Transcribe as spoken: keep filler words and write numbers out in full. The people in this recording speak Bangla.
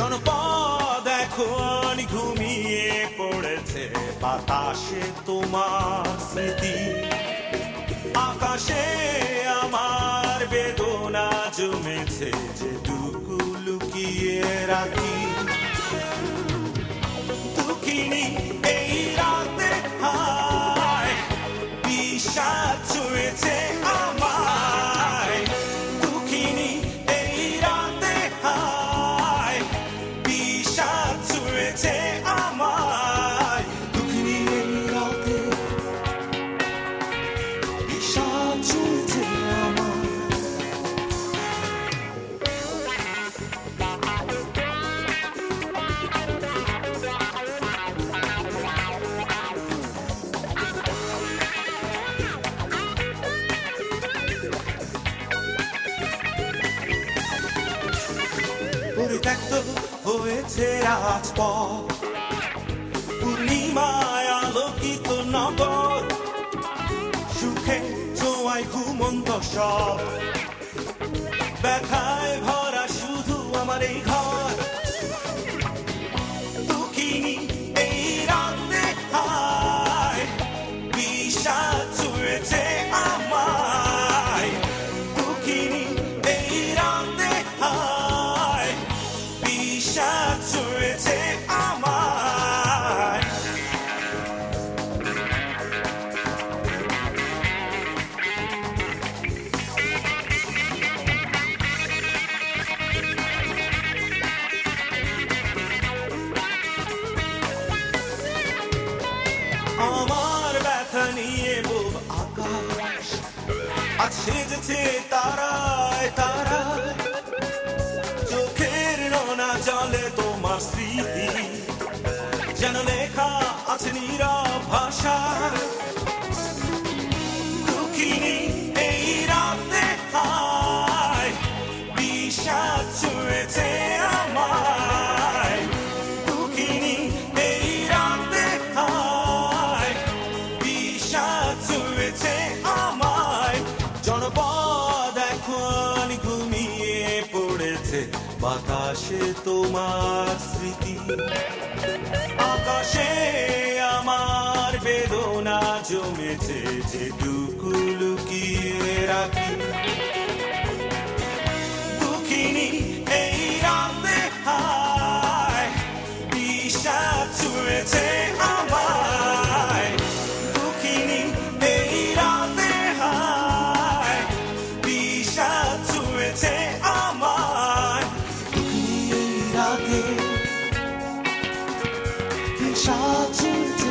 জনপদ এখন ঘুমিয়ে পড়েছে, বাতাসে তোমার স্মৃতি, আকাশে আমার বেদনা জমেছে, যেটুকু লুকিয়ে রাখি। দুঃখিনী এই রাতে হায় বিষাদ ছুঁয়েছে আমায়, দুঃখিনী এই রাতে হায় বিষাদ ছুঁয়েছে আমায়, দুঃখিনী এই রাতে বিষাদ ছুঁয়েছে আমায়। পরিত্যক্ত হয়েছে রাজপথ, পূর্ণিমায় আলোকিত নগর, সুখে ছোঁয়ায় ঘুমন্ত সব, ব্যথায় ভরা শুধু আমার এই ঘর। দুঃখিনী এই রাতে হায় বিষাদ ছুঁয়েছে আমায়, দুঃখিনী এই রাতে হায় বিষাদ ছুঁয়েছে আমায়। আমার ব্যথা নিয়ে বুক আকাশ আজ সেজেছে তারায় তারায়, চোখের নোনা জলে তোমার স্মৃতি যেন লেখা আছে নীরব ভাষায়। দুঃখিনী এই রাতে হায় বিষাদ ছুঁয়েছে আমায়, দুঃখিনী এই রাতে হায় বিষাদ ছুঁয়েছে আমায়। জনপদ এখন ঘুমিয়ে পড়েছে, বাতাসে তোমার স্মৃতি, আকাশে আমার বেদনা জমেছে, যেটুকু লুকিয়ে রাখি। দুঃখিনী এই রাতে হায় বিষাদ ছুঁয়েছে আমায়, দুঃখিনী এই রাতে হায় বিষাদ ছুঁয়েছে আমায়, দুঃখিনী এই রাতে বিষাদ ছুঁয়েছে।